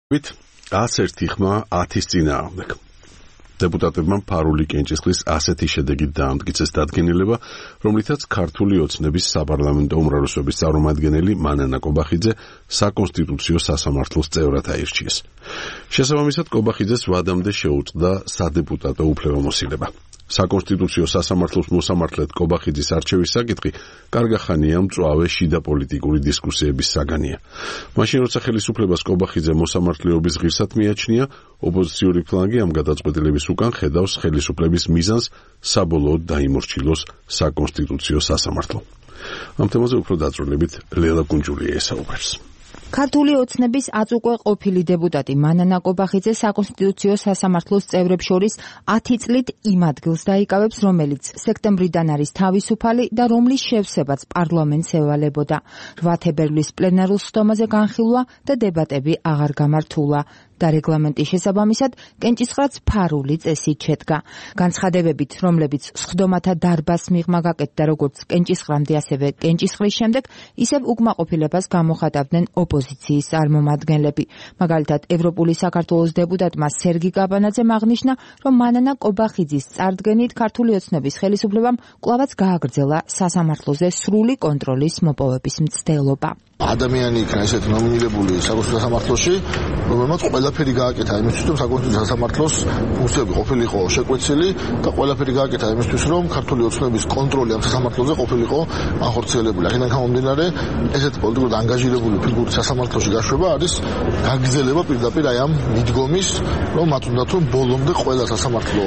101 ხმა 10-ის წინააღმდეგ. Deputatებმა ფარული კენჭისყრის ასეთი შედეგით დაამტკიცეს დადგენილება, რომლითაც ქართული ოცნების საპარლამენტო უმრავლესობის წარმომადგენელი მანანა კობახიძე საკონსტიტუციო სასამართლოს წევრად აირჩიეს. შესაბამისად, კობახიძეს ვადამდე შეუწყდა სადეპუტატო უფლებამოსილება. საკონსტიტუციო სასამართლოს მოსამართლედ კობახიძის არჩევის საკითხი კარგახანია მწვავე შიდა პოლიტიკური დისკუსიების საგანია. მაშინ როცა ხელისუფლებას კობახიძე მოსამართლეობის ღირსად მიაჩნია, ოპოზიციური ფლანგი ამ გადაწყვეტილების უკან ხედავს ხელისუფლების მიზანს საბოლოოდ დაიმორჩილოს საკონსტიტუციო სასამართლო. ამ თემაზე უფრო დაწვრილებით ლელა კუნჯულია ესაუბრებს. ქართული ოცნების აწუყვე ყოფილი დეპუტატი მანანა კობახიძე საკონსტიტუციო სასამართლოს წევრებს შორის 10 წლით იმ ადგილს დაიკავებს, რომელიც სექტემბრიდან არის თავისუფალი და რომლის შევსებაც პარლამენტს ევალებოდა. 8 თებერვლის პლენარულ სხდომაზე განხილვა და დებატები აღარ გამართულა და რეგლამენტის შესაბამისად კენჭისყრაც ფარული წესით შედგა. განცხადებებით, რომლებიც სხდომათა დარბაზს მიღმა გაკეთდა როგორც კენჭისყრამდე, ასევე კენჭისყრის შემდეგ, ისევ უკმაყოფილებას გამოხატავდნენ ოპოზიციის წარმომადგენლები. მაგალითად, ევროპული საქართველოს დეპუტატმა სერგი კაბანაძემ აღნიშნა, რომ მანანა კობახიძის წარდგენით ქართული ოცნების ხელისუფლებამ კვლავაც გააგრძელა სასამართლოზე სრული კონტროლის მოპოვების მცდელობა. ადამიანი იქნა ესეთი ნომინირებული საკონსტიტუციო სასამართლოში, რომელმაც ყველაფერი გააკეთა იმისთვის, რომ საკონსტიტუციო სასამართლოს ფუნქციები ყოფილიყო შეკვეცილი და ყველაფერი გააკეთა იმისთვის, რომ ქართული ოცნების კონტროლი ამ სასამართლოზე ყოფილიყო განხორციელებული. აქედან გამომდინარე, ესეთი პოლიტიკურად ანგაჟირებული ფიგურის სასამართლოში გაშვება არის გაგრძელება პირდაპირ აი ამ მიდგომის, რომ მათ უნდათ რომ ბოლომდე ყველა სასამართლო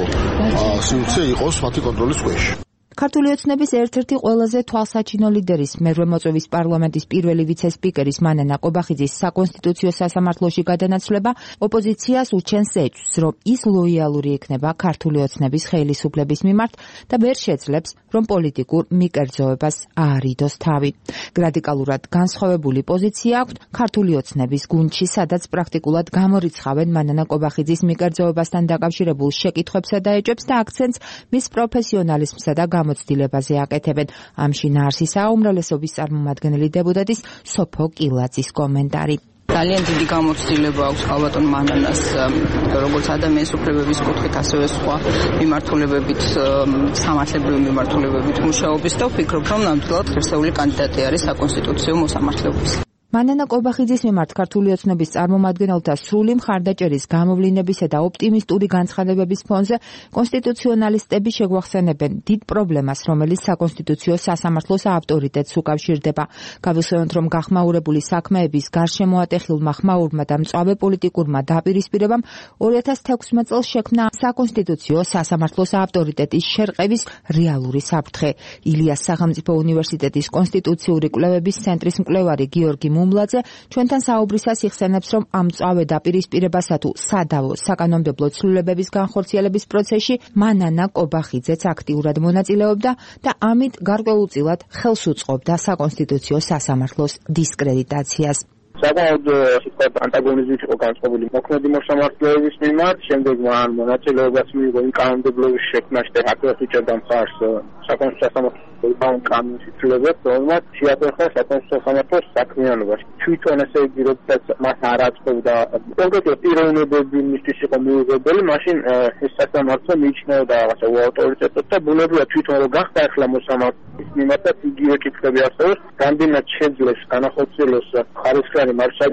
სივრცე იყოს მათი კონტროლის ქვეშ. ქართული ოცნების ერთ-ერთი ყველაზე თვალსაჩინო ლიდერის, მერვე მოწვევის პარლამენტის პირველი ვიცე-სპიკერის მანანა კობახიძის საკონსტიტუციო სასამართლოში გადანაცვლება ოპოზიციას ურჩენს ეჭვს, რომ ის ლოიალური იქნება ქართული ოცნების ხელისუფლების მიმართ და ვერ შეძლებს, რომ პოლიტიკურ მიკერძოებას აარიდოს თავი. რადიკალურად განსხვავებული პოზიცია აქვთ ქართული ოცნების გუნდში, სადაც პრაქტიკულად გამორიცხავენ მანანა კობახიძის მიკერძოებასთან დაკავშირებულ შეკითხვებსა და ეჭვებს და აქცენტს მის პროფესიონალიზმსა და გამოცდილებაზე აკეთებენ. ამ შინაარსისა უმრავლესობის წარმომადგენელი დეპუტატის სოფო კილაძის კომენტარი. ძალიან დიდი გამოცდილება აქვს ხალბატონ მანანას როგორც ადამიანის უფლებების კუთხით, ასევე სხვა მიმართულებებით, სამართლებრივი მიმართულებებით მუშაობის და ვფიქრობ, რომ ნამდვილად ღირსეული კანდიდატი არის საკონსტიტუციო მოსამართლეობის. მანანა კობახიძის მიმართ ქართული ოცნების წარმომადგენელთა სრული მხარდაჭერის გამოვლინებისა და ოპტიმისტური განცხადებების ფონზე კონსტიტუციონალისტები შეგვახსენებენ დიდ პრობლემას, რომელიც საკონსტიტუციო სასამართლოს ავტორიტეტს უკავშირდება. გავიხსენოთ, რომ გახმაურებული საქმეების გარშემოატეხილმა ხმაურმა და მწვავე პოლიტიკურმა დაპირისპირებამ 2016 წელს შექმნა საკონსტიტუციო სასამართლოს ავტორიტეტის შერყევის რეალური საფრთხე. ილიას სახელმწიფო უნივერსიტეტის კონსტიტუციური კვლევების ცენტრის მკვლევარი გიორგი მუმლაძე ჩვენთან საუბრისას იხსენებს, რომ ამ მწვავე დაპირისპირებასა თუ სადავო საკანონმდებლო ცვლილებების განხორციელების პროცესში მანანა კობახიძეც აქტიურად მონაწილეობდა და ამით გარკვეულწილად ხელს უწყობდა საკონსტიტუციო სასამართლოს დისკრედიტაციას. საკმაოდ ანტაგონიზმით იყო განწყობილი მოქმედი მოსამართლეების მიმართ, შემდეგ მან მონაწილეობას მიიღო იმ კანონმდებლობის შექმნაში და აქტიურად უჭერდა მხარს საკონსტიტუციო სასამართლოს კანონის ცვლილებებს, რომელმაც შეაფერხა საკონსტიტუციო სასამართლოს საქმიანობაში. თვითონ ესე იგი, როდესაც მას არ აწყობდა კონკრეტულად პიროვნებები მისთვის იყო მიუღებელი, მაშინ ეს სასამართლო მიიჩნეოდა რაღაცა უავტორიტეტოდ და ბუნებრივად თვითონ რო გახდა ახლა მოსამართლეების მიმართაც იგივე კითხვები არსებობს, რამდენად შეძლებს განახორციელოს ხარისხიანი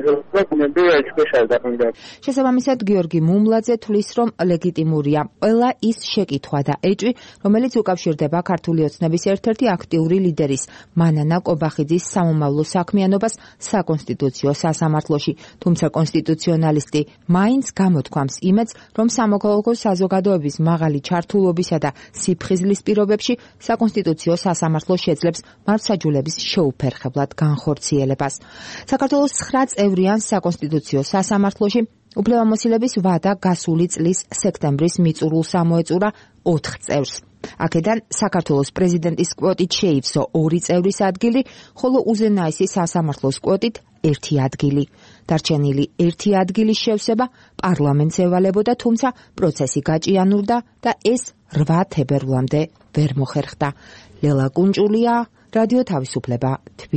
შესაბამისად, გიორგი მუმლაძე თვლის, რომ ლეგიტიმურია ყველა ის შეკითხვა და ეჭვი, რომელიც უკავშირდება ქართული ოცნების ერთ-ერთი აქტიური ლიდერის მანანა კობახიძის სამომავლო საქმიანობას საკონსტიტუციო სასამართლოში. თუმცა კონსტიტუციონალისტი მაინც გამოთქვამს იმედს, რომ სამოქალაქო საზოგადოების მაღალი ჩართულობისა და სიფხიზლის პირობებში საკონსტიტუციო სასამართლო შეძლებს მართლმსაჯულების შეუფერხებლად განხორციელებას. საქართველოს 9 წევრიან საკონსტიტუციო სასამართლოში უფლებამოსილების ვადა გასული წლის სექტემბრის მიწურულს ამოეწურა 4 წევრს. აქედან საქართველოს პრეზიდენტის კვოტით შეივსო 2 წევრის ადგილი, ხოლო უზენაესი სასამართლოს კვოტით 1 ადგილი. დარჩენილი 1 ადგილის შევსება პარლამენტს ევალებოდა, თუმცა პროცესი გაჭიანურდა და ეს 8 თებერვლამდე ვერ მოხერხდა. ლელა კუნჭულია, რადიო თავისუფლება.